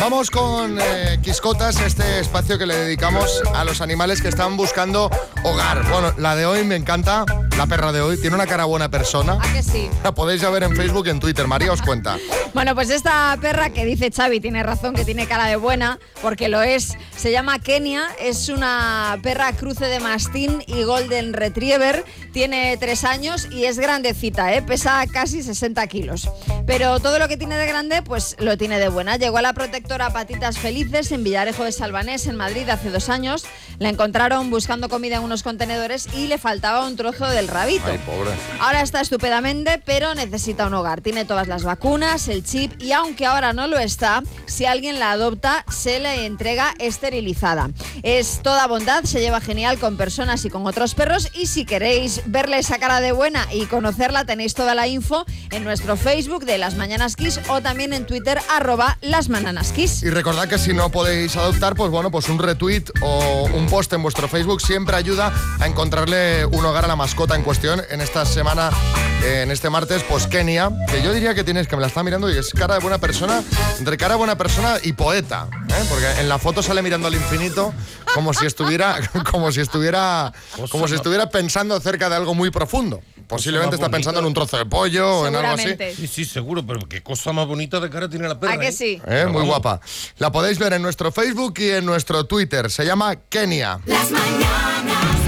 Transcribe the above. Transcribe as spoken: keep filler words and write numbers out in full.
Vamos con eh, Quiscotas, este espacio que le dedicamos a los animales que están buscando hogar. Bueno, la de hoy me encanta, la perra de hoy, tiene una cara buena persona. ¿A que sí? La podéis ya ver en Facebook y en Twitter. María os cuenta. Bueno, pues esta perra que dice Xavi tiene razón, que tiene cara de buena, porque lo es. Se llama Kenia, es una perra cruce de mastín y golden retriever. Tiene tres años y es grandecita, ¿eh? Pesa casi sesenta kilos. Pero todo lo que tiene de grande, pues lo tiene de buena. Llegó a la protectora Patitas Felices en Villarejo de Salvanés, en Madrid, hace dos años. La encontraron buscando comida en unos contenedores y le faltaba un trozo del rabito. Ay, pobre. Ahora está estupendamente, pero necesita un hogar. Tiene todas las vacunas, el chip, y aunque ahora no lo está, si alguien la adopta, se le entrega esterilizada. Es toda bondad, se lleva genial con personas y con otros perros, y si queréis verle esa cara de buena y conocerla, tenéis toda la info en nuestro Facebook de Las Mañanas Kiss o también en Twitter, arroba Las Mañanas Kiss. Y recordad que si no podéis adoptar, pues bueno, pues un retweet o un post en vuestro Facebook siempre ayuda a encontrarle un hogar a la mascota en cuestión. En esta semana, eh, en este martes, pues Kenia, que yo diría que tienes, que me la está mirando y es cara de buena persona, entre cara de buena persona y poeta, ¿eh? Porque en la foto sale mirando al infinito como si estuviera, como si estuviera, como si estuviera pensando cerca de algo muy profundo. Posiblemente está pensando en un trozo de pollo o en algo así. Sí, sí, seguro, pero qué cosa más bonita de cara tiene la perra. ¿A que ¿eh? sí? ¿Eh? Muy guapa. La podéis ver en nuestro Facebook y en nuestro Twitter. Se llama Kenia. Las mañanas